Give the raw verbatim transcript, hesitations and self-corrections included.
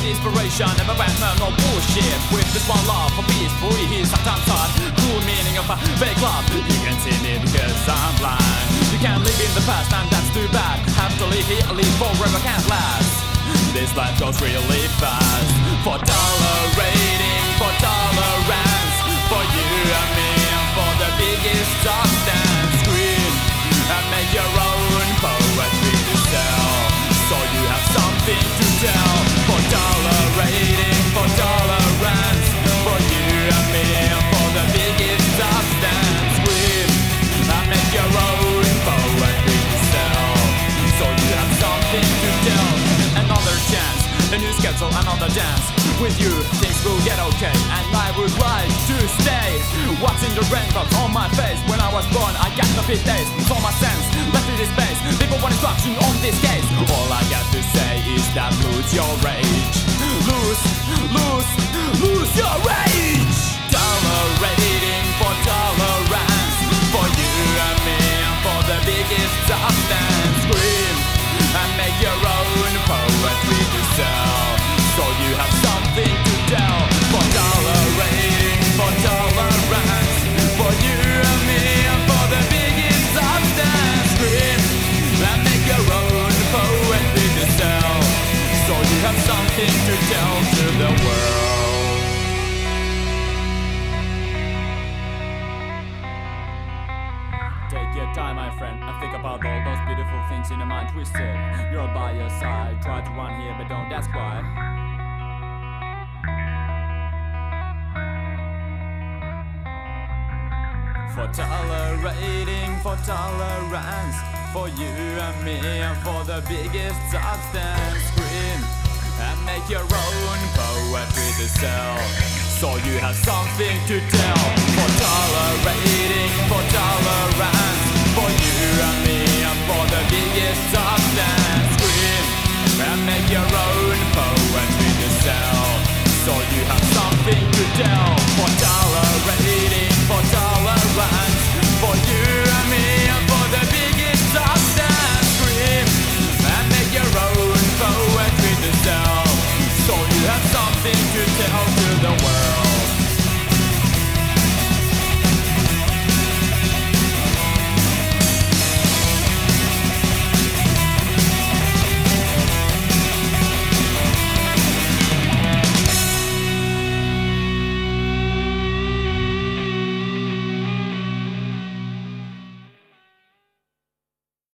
inspiration, never Batman, no bullshit. With this one love for peace, free, he's sometimes hard. Cool meaning of a fake love. You can see me because I'm blind. You can't live in the past, and that's too bad. Have to live here, live forever, can't last. This life goes really fast. For tolerating, for tolerance, for you and me, and for the biggest substance. Scream and make your own poetry to sell, so you have something to tell. For tolerating, for tolerance, for you and me, and for the biggest substance. Scream and make your own poetry to sell, so you have something to tell. Another chance, a new schedule, another dance. With you, things will get okay, and I would like to stay. Watching the raindrops on my face. When I was born, I got the fit days. It's all my sense, left in this space. People want instruction on this case. All I got to say is that lose your rage. Lose, lose, lose your rage. Tolerating for tolerance, for you and me, and for the biggest substance. Scream and make your own poetry to sell, so you have something to tell. For tolerating, for tolerance, for you and me, and for the biggest substance. Scream and make your own poetry to sell, so you have something to tell to the world. Take your time, my friend, and think about all those beautiful things in your mind twisted. You're by your side, try to run here, but don't ask why. For tolerating, for tolerance, for you and me, and for the biggest substance. Scream and make your own poetry to sell, so you have something to tell. For tolerating, for tolerance, for you and me, and for the biggest substance. Scream and make your own poetry